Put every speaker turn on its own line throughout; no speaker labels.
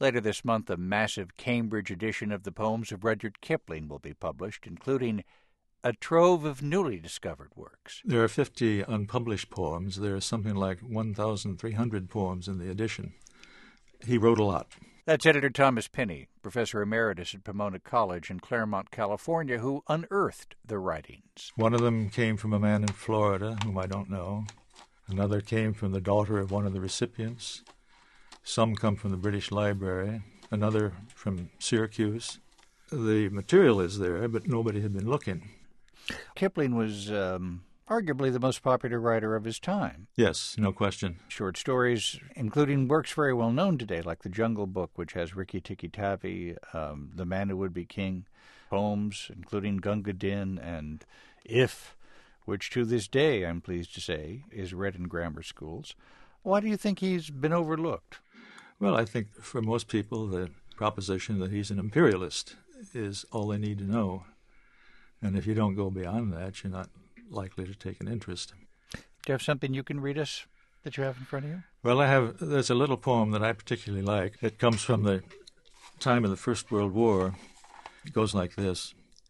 Later this month, a massive Cambridge edition of the poems of Rudyard Kipling will be published, including a trove of newly discovered works.
There are 50 unpublished poems. There is something like 1,300 poems in the edition. He wrote a lot.
That's editor Thomas Penny, professor emeritus at Pomona College in Claremont, California, who unearthed the writings.
One of them came from a man in Florida, whom I don't know. Another came from the daughter of one of the recipients. Some come from the British Library. Another from Syracuse. The material is there, but nobody had been looking.
Kipling was arguably the most popular writer of his time.
Yes, no question.
Short stories, including works very well known today, like The Jungle Book, which has Rikki Tikki Tavi, The Man Who Would Be King, poems, including Gunga Din and If, which to this day, I'm pleased to say, is read in grammar schools. Why do you think he's been overlooked?
Well, I think for most people, the proposition that he's an imperialist is all they need to know. And if you don't go beyond that, you're not likely to take an interest.
Do you have something you can read us that you have in front of you?
Well, there's a little poem that I particularly like. It comes from the time of the First World War. It goes like this.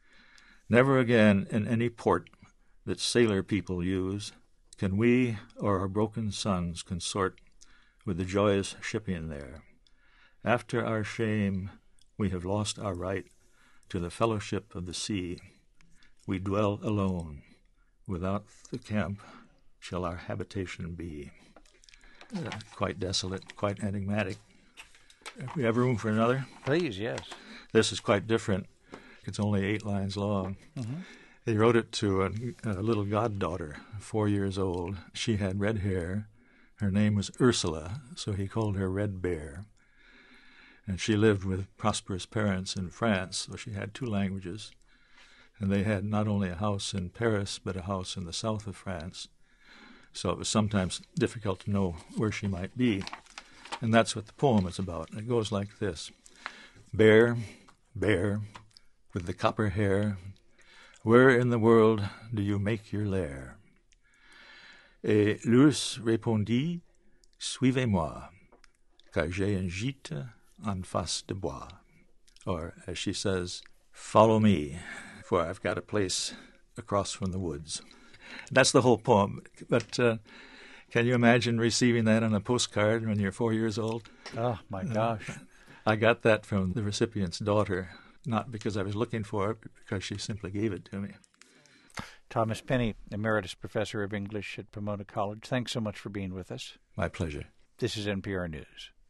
Never again in any port that sailor people use can we or our broken sons consort with the joyous shipping there. After our shame, we have lost our right to the fellowship of the sea. We dwell alone. Without the camp shall our habitation be. Quite desolate, quite enigmatic. We have room for another?
Please, yes.
This is quite different. It's only 8 lines long. Mm-hmm. He wrote it to a little goddaughter, 4 years old. She had red hair. Her name was Ursula, so he called her Red Bear. And she lived with prosperous parents in France, so she had 2 languages. And they had not only a house in Paris, but a house in the south of France. So it was sometimes difficult to know where she might be. And that's what the poem is about. It goes like this. Bear, bear, with the copper hair, where in the world do you make your lair? Et l'ours répondit, suivez-moi, car j'ai un gîte en face de bois. Or, as she says, follow me, for I've got a place across from the woods. That's the whole poem. But can you imagine receiving that on a postcard when you're 4 years old?
Oh, my gosh.
I got that from the recipient's daughter, not because I was looking for it, but because she simply gave it to me.
Thomas Penny, Emeritus Professor of English at Pomona College, thanks so much for being with us.
My pleasure.
This is NPR News.